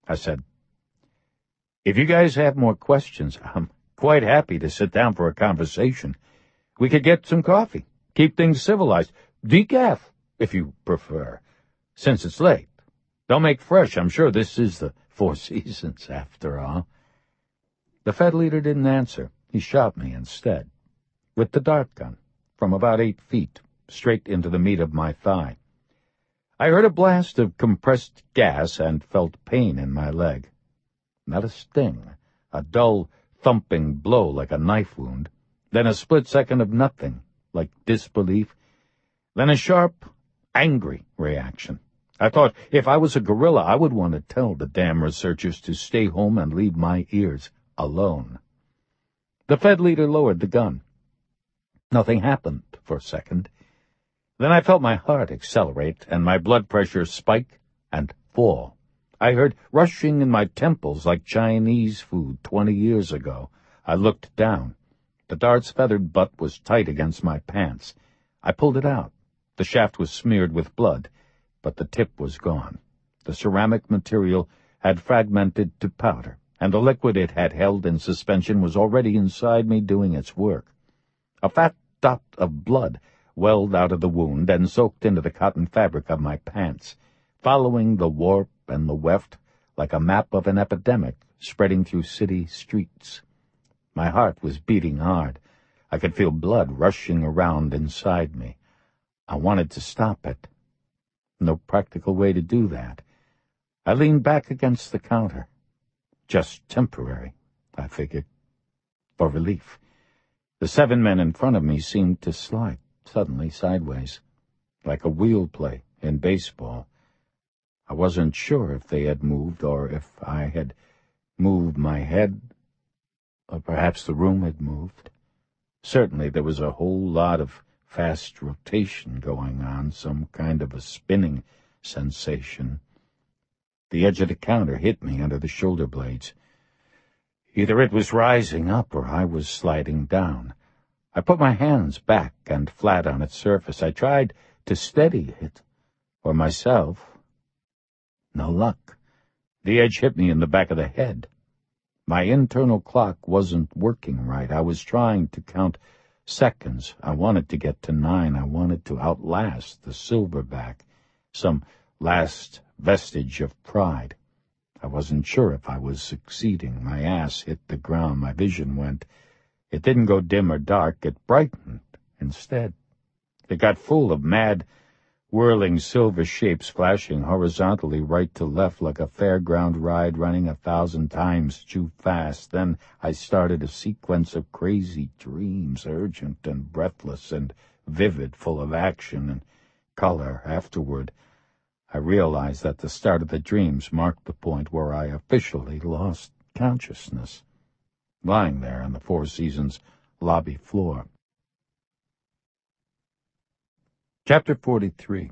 I said, "If you guys have more questions, I'm quite happy to sit down for a conversation. We could get some coffee, keep things civilized. Decaf, if you prefer, since it's late. They'll make fresh. I'm sure this is the Four Seasons, after all." The Fed leader didn't answer. He shot me instead, with the dart gun, from about 8 feet, straight into the meat of my thigh. I heard a blast of compressed gas and felt pain in my leg. Not a sting, a dull, thumping blow like a knife wound, then a split second of nothing, like disbelief, then a sharp, angry reaction. I thought if I was a gorilla, I would want to tell the damn researchers to stay home and leave my ears alone. The Fed leader lowered the gun. Nothing happened for a second. Then I felt my heart accelerate and my blood pressure spike and fall. I heard rushing in my temples like Chinese food 20 years ago. I looked down. The dart's feathered butt was tight against my pants. I pulled it out. The shaft was smeared with blood, but the tip was gone. The ceramic material had fragmented to powder, and the liquid it had held in suspension was already inside me doing its work. A fat dot of blood welled out of the wound and soaked into the cotton fabric of my pants, following the warp and the weft like a map of an epidemic spreading through city streets. My heart was beating hard. I could feel blood rushing around inside me. I wanted to stop it. No practical way to do that. I leaned back against the counter. Just temporary, I figured, for relief. The 7 men in front of me seemed to slide suddenly sideways, like a wheel play in baseball. I wasn't sure if they had moved or if I had moved my head, or perhaps the room had moved. Certainly there was a whole lot of fast rotation going on, some kind of a spinning sensation. The edge of the counter hit me under the shoulder blades. Either it was rising up or I was sliding down. I put my hands back and flat on its surface. I tried to steady it, or myself. No luck. The edge hit me in the back of the head. My internal clock wasn't working right. I was trying to count seconds. I wanted to get to 9. I wanted to outlast the silverback, some last vestige of pride. I wasn't sure if I was succeeding. My ass hit the ground. My vision went. It didn't go dim or dark. It brightened instead. It got full of mad, whirling silver shapes flashing horizontally right to left like a fairground ride running 1,000 times too fast. Then I started a sequence of crazy dreams, urgent and breathless and vivid, full of action and color. Afterward, I realized that the start of the dreams marked the point where I officially lost consciousness, lying there on the Four Seasons lobby floor. Chapter 43.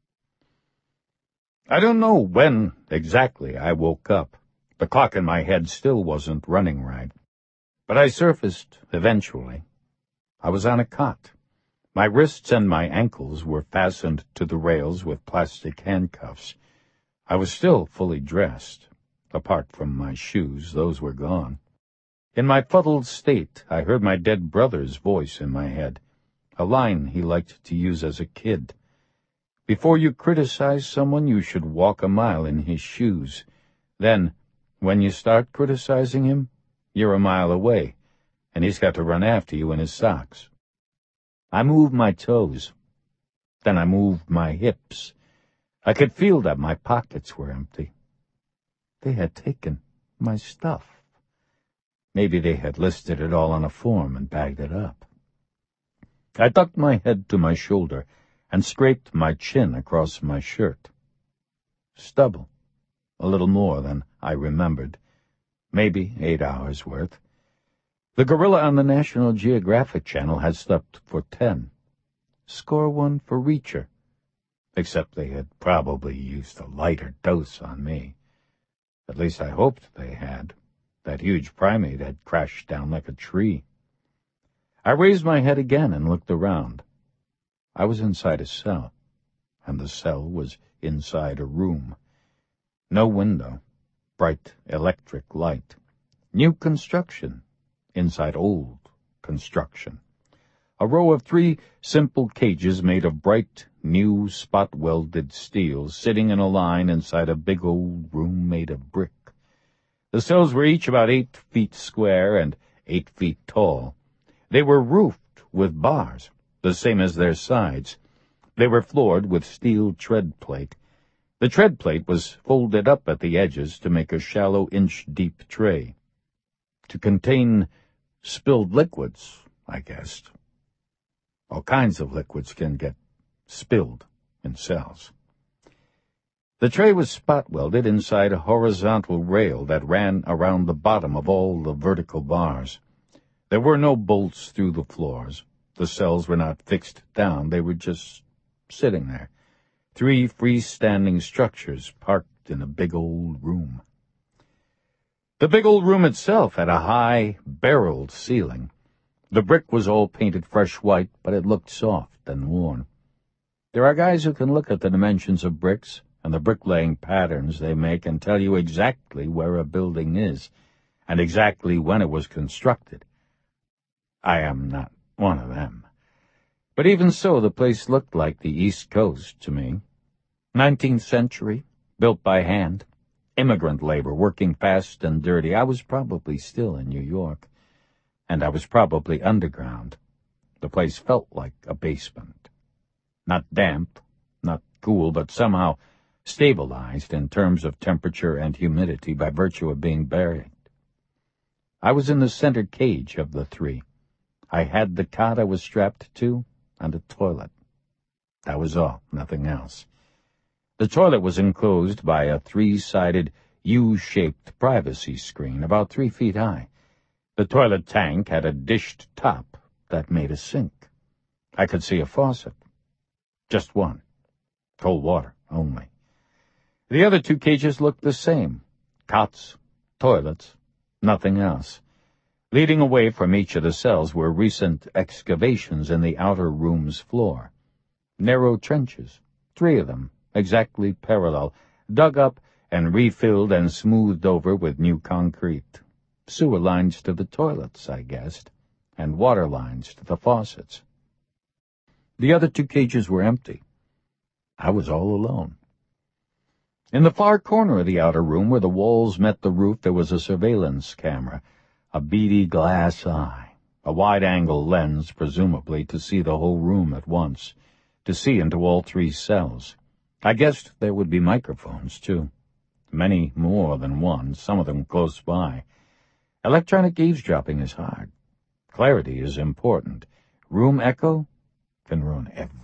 I don't know when exactly I woke up. The clock in my head still wasn't running right. But I surfaced eventually. I was on a cot. My wrists and my ankles were fastened to the rails with plastic handcuffs. I was still fully dressed. Apart from my shoes, those were gone. In my fuddled state, I heard my dead brother's voice in my head, a line he liked to use as a kid. Before you criticize someone, you should walk a mile in his shoes. Then, when you start criticizing him, you're a mile away, and he's got to run after you in his socks. I moved my toes. Then I moved my hips. I could feel that my pockets were empty. They had taken my stuff. Maybe they had listed it all on a form and bagged it up. I ducked my head to my shoulder and scraped my chin across my shirt. Stubble. A little more than I remembered. Maybe 8 hours' worth. The gorilla on the National Geographic Channel had slept for 10. Score one for Reacher. Except they had probably used a lighter dose on me. At least I hoped they had. That huge primate had crashed down like a tree. I raised my head again and looked around. I was inside a cell, and the cell was inside a room. No window, bright electric light. New construction inside old construction. A row of 3 simple cages made of bright, new, spot-welded steel sitting in a line inside a big old room made of brick. The cells were each about 8 feet square and 8 feet tall. They were roofed with bars, the same as their sides. They were floored with steel tread plate. The tread plate was folded up at the edges to make a shallow inch-deep tray. To contain spilled liquids, I guessed. All kinds of liquids can get spilled in cells. The tray was spot-welded inside a horizontal rail that ran around the bottom of all the vertical bars. There were no bolts through the floors. The cells were not fixed down. They were just sitting there. 3 freestanding structures parked in a big old room. The big old room itself had a high, barreled ceiling. The brick was all painted fresh white, but it looked soft and worn. There are guys who can look at the dimensions of bricks and the bricklaying patterns they make and tell you exactly where a building is and exactly when it was constructed. I am not one of them. But even so, the place looked like the East Coast to me. 19th century, built by hand, immigrant labor working fast and dirty. I was probably still in New York. And I was probably underground. The place felt like a basement. Not damp, not cool, but somehow stabilized in terms of temperature and humidity by virtue of being buried. I was in the center cage of the 3. I had the cot I was strapped to and a toilet. That was all, nothing else. The toilet was enclosed by a 3-sided U-shaped privacy screen about 3 feet high. The toilet tank had a dished top that made a sink. I could see a faucet. Just one. Cold water only. The other 2 cages looked the same. Cots, toilets, nothing else. Leading away from each of the cells were recent excavations in the outer room's floor. Narrow trenches, 3 of them, exactly parallel, dug up and refilled and smoothed over with new concrete. Sewer lines to the toilets, I guessed, and water lines to the faucets. The other 2 cages were empty. I was all alone. In the far corner of the outer room, where the walls met the roof, there was a surveillance camera, a beady glass eye, a wide-angle lens, presumably to see the whole room at once, to see into all 3 cells. I guessed there would be microphones, too. Many more than one, some of them close by. Electronic eavesdropping is hard. Clarity is important. Room echo can ruin everything.